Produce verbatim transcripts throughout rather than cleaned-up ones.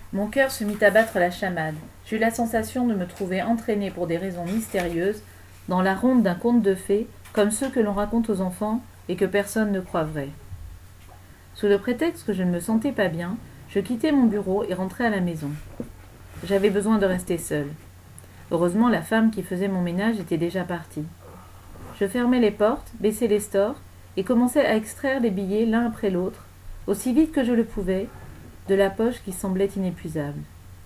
Mon cœur se mit à battre la chamade. J'eus la sensation de me trouver entraînée pour des raisons mystérieuses dans la ronde d'un conte de fées, comme ceux que l'on raconte aux enfants et que personne ne croit vrais. Sous le prétexte que je ne me sentais pas bien, je quittai mon bureau et rentrai à la maison. J'avais besoin de rester seule. Heureusement, la femme qui faisait mon ménage était déjà partie. Je fermai les portes, baissai les stores et commençai à extraire les billets l'un après l'autre, aussi vite que je le pouvais, de la poche qui semblait inépuisable.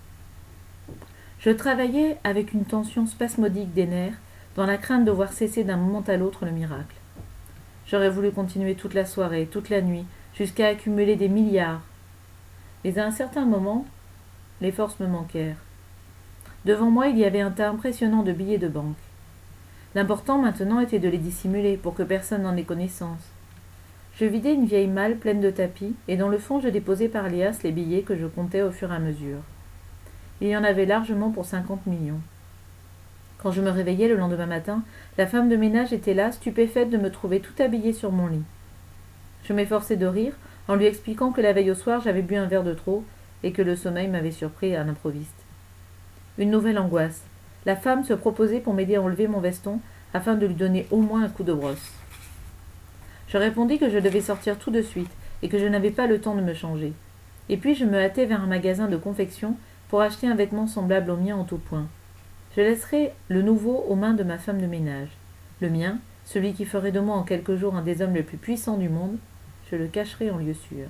Je travaillais avec une tension spasmodique des nerfs, dans la crainte de voir cesser d'un moment à l'autre le miracle. J'aurais voulu continuer toute la soirée, toute la nuit, jusqu'à accumuler des milliards. Mais à un certain moment, les forces me manquèrent. Devant moi, il y avait un tas impressionnant de billets de banque. L'important maintenant était de les dissimuler pour que personne n'en ait connaissance. Je vidai une vieille malle pleine de tapis, et dans le fond je déposai par liasses les billets que je comptais au fur et à mesure. Il y en avait largement pour cinquante millions. Quand je me réveillai le lendemain matin, la femme de ménage était là, stupéfaite de me trouver tout habillée sur mon lit. Je m'efforçai de rire, en lui expliquant que la veille au soir j'avais bu un verre de trop, et que le sommeil m'avait surpris à l'improviste. Une nouvelle angoisse. La femme se proposait pour m'aider à enlever mon veston, afin de lui donner au moins un coup de brosse. Je répondis que je devais sortir tout de suite, et que je n'avais pas le temps de me changer. Et puis je me hâtai vers un magasin de confection pour acheter un vêtement semblable au mien en tout point. Je laisserai le nouveau aux mains de ma femme de ménage. Le mien, celui qui ferait de moi en quelques jours un des hommes les plus puissants du monde, je le cacherai en lieu sûr.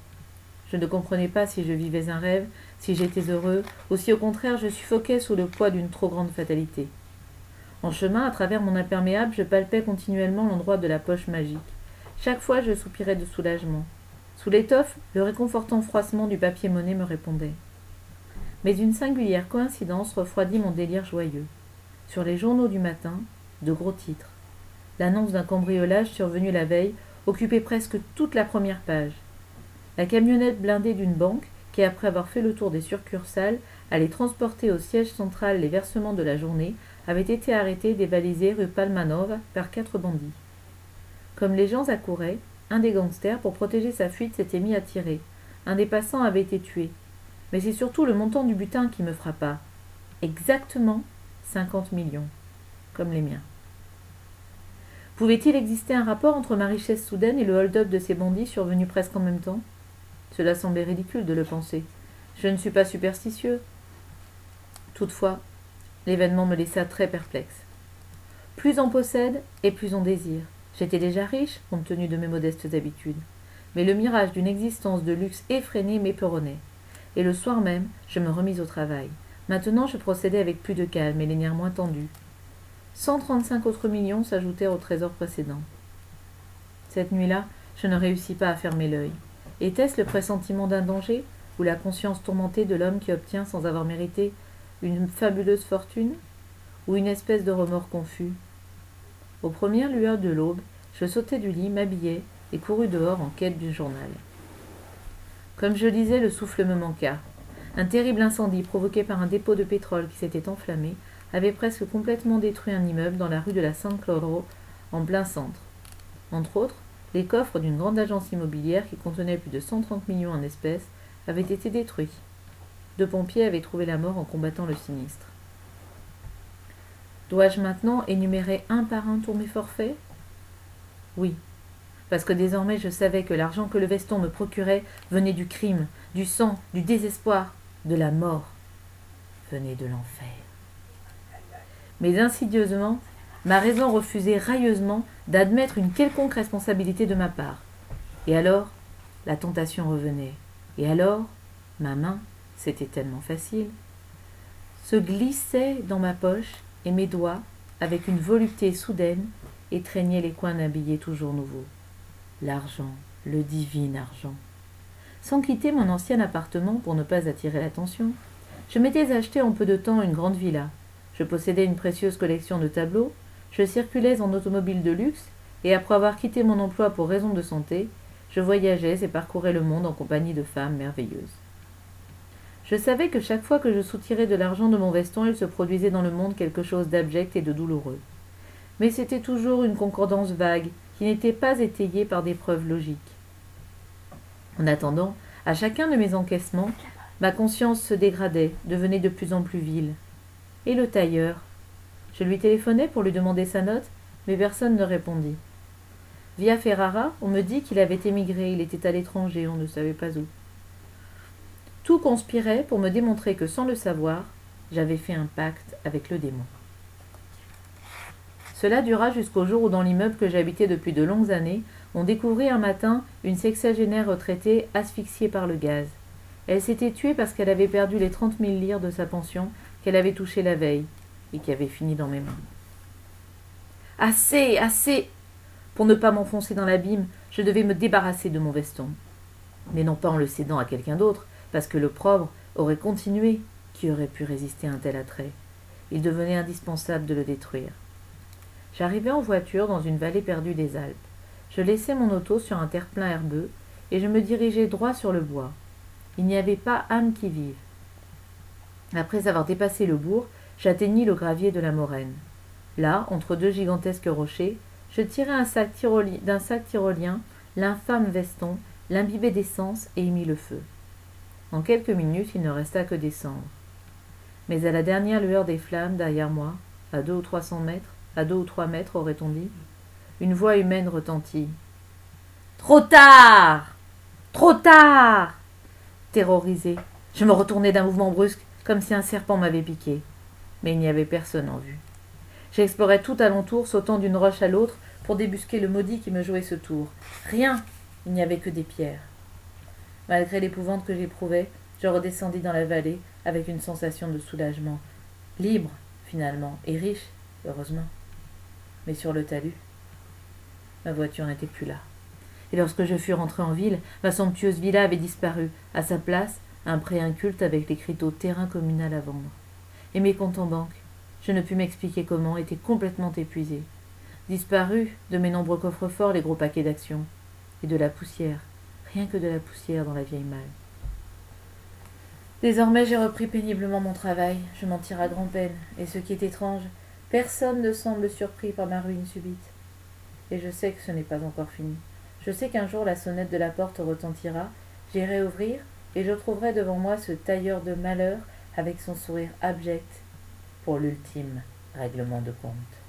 Je ne comprenais pas si je vivais un rêve, si j'étais heureux, ou si au contraire je suffoquais sous le poids d'une trop grande fatalité. En chemin, à travers mon imperméable, je palpais continuellement l'endroit de la poche magique. Chaque fois, je soupirais de soulagement. Sous l'étoffe, le réconfortant froissement du papier-monnaie me répondait. Mais une singulière coïncidence refroidit mon délire joyeux. Sur les journaux du matin, de gros titres. L'annonce d'un cambriolage survenu la veille occupait presque toute la première page. La camionnette blindée d'une banque, qui après avoir fait le tour des succursales, allait transporter au siège central les versements de la journée, avait été arrêtée et dévalisée rue Palmanova par quatre bandits. Comme les gens accouraient, un des gangsters, pour protéger sa fuite, s'était mis à tirer. Un des passants avait été tué. Mais c'est surtout le montant du butin qui me frappa. Exactement cinquante millions, comme les miens. Pouvait-il exister un rapport entre ma richesse soudaine et le hold-up de ces bandits survenus presque en même temps ? Cela semblait ridicule de le penser. Je ne suis pas superstitieux. Toutefois, l'événement me laissa très perplexe. Plus on possède, et plus on désire. J'étais déjà riche, compte tenu de mes modestes habitudes. Mais le mirage d'une existence de luxe effréné m'éperonnait. Et le soir même, je me remis au travail. Maintenant, je procédais avec plus de calme et les nerfs moins tendus. Cent trente-cinq autres millions s'ajoutèrent au trésor précédent. Cette nuit-là, je ne réussis pas à fermer l'œil. Était-ce le pressentiment d'un danger, ou la conscience tourmentée de l'homme qui obtient, sans avoir mérité, une fabuleuse fortune, ou une espèce de remords confus ? Aux premières lueurs de l'aube, je sautai du lit, m'habillai et courus dehors en quête du journal. Comme je lisais, le souffle me manqua. Un terrible incendie provoqué par un dépôt de pétrole qui s'était enflammé avait presque complètement détruit un immeuble dans la rue de la San Cloro, en plein centre. Entre autres, les coffres d'une grande agence immobilière qui contenait plus de cent trente millions en espèces avaient été détruits. Deux pompiers avaient trouvé la mort en combattant le sinistre. Dois-je maintenant énumérer un par un tous mes forfaits ? Oui, parce que désormais je savais que l'argent que le veston me procurait venait du crime, du sang, du désespoir, de la mort, venait de l'enfer. Mais insidieusement, ma raison refusait railleusement d'admettre une quelconque responsabilité de ma part. Et alors, la tentation revenait. Et alors, ma main, c'était tellement facile, se glissait dans ma poche et mes doigts, avec une volupté soudaine, étreignaient les coins d'un billet toujours nouveau. L'argent, le divin argent. Sans quitter mon ancien appartement pour ne pas attirer l'attention, je m'étais acheté en peu de temps une grande villa. Je possédais une précieuse collection de tableaux, je circulais en automobile de luxe, et après avoir quitté mon emploi pour raison de santé, je voyageais et parcourais le monde en compagnie de femmes merveilleuses. Je savais que chaque fois que je soutirais de l'argent de mon veston, il se produisait dans le monde quelque chose d'abject et de douloureux. Mais c'était toujours une concordance vague, qui n'était pas étayée par des preuves logiques. En attendant, à chacun de mes encaissements, Ma conscience se dégradait, devenait de plus en plus vile. Et le tailleur? Je lui téléphonai pour lui demander sa note, mais personne ne répondit. Via Ferrara, on me dit qu'il avait émigré, il était à l'étranger, on ne savait pas où. Tout conspirait pour me démontrer que, sans le savoir, j'avais fait un pacte avec le démon. Cela dura jusqu'au jour où, dans l'immeuble que j'habitais depuis de longues années, on découvrit un matin une sexagénaire retraitée asphyxiée par le gaz. Elle s'était tuée parce qu'elle avait perdu les trente mille lires de sa pension qu'elle avait touchées la veille et qui avaient fini dans mes mains. Assez, assez! Pour ne pas m'enfoncer dans l'abîme, je devais me débarrasser de mon veston. Mais non pas en le cédant à quelqu'un d'autre, parce que l'opprobre aurait continué. Qui aurait pu résister à un tel attrait? Il devenait indispensable de le détruire. J'arrivai en voiture dans une vallée perdue des Alpes. Je laissai mon auto sur un terre-plein herbeux et je me dirigeai droit sur le bois. Il n'y avait pas âme qui vive. Après avoir dépassé le bourg, j'atteignis le gravier de la Moraine. Là, entre deux gigantesques rochers, je tirai un sac tyroli- d'un sac tyrolien l'infâme veston, l'imbibai d'essence et y mis le feu. En quelques minutes, il ne resta que des cendres. Mais à la dernière lueur des flammes, derrière moi, à deux ou trois cents mètres, à deux ou trois mètres, aurait-on dit, une voix humaine retentit. « Trop tard! Trop tard !» Terrorisé, je me retournai d'un mouvement brusque, comme si un serpent m'avait piqué. Mais il n'y avait personne en vue. J'explorai tout alentour, sautant d'une roche à l'autre, pour débusquer le maudit qui me jouait ce tour. Rien! Il n'y avait que des pierres. Malgré l'épouvante que j'éprouvais, je redescendis dans la vallée avec une sensation de soulagement. Libre, finalement, et riche, heureusement. Mais sur le talus, ma voiture n'était plus là. Et lorsque je fus rentré en ville, ma somptueuse villa avait disparu. À sa place, un pré inculte avec l'écriteau « terrain communal à vendre ». Et mes comptes en banque, je ne pus m'expliquer comment, étaient complètement épuisés. Disparus de mes nombreux coffres-forts les gros paquets d'actions. Et de la poussière, rien que de la poussière dans la vieille malle. Désormais, j'ai repris péniblement mon travail, je m'en tire à grand-peine, et ce qui est étrange, personne ne semble surpris par ma ruine subite. Et je sais que ce n'est pas encore fini. Je sais qu'un jour la sonnette de la porte retentira, j'irai ouvrir, et je trouverai devant moi ce tailleur de malheur avec son sourire abject pour l'ultime règlement de compte.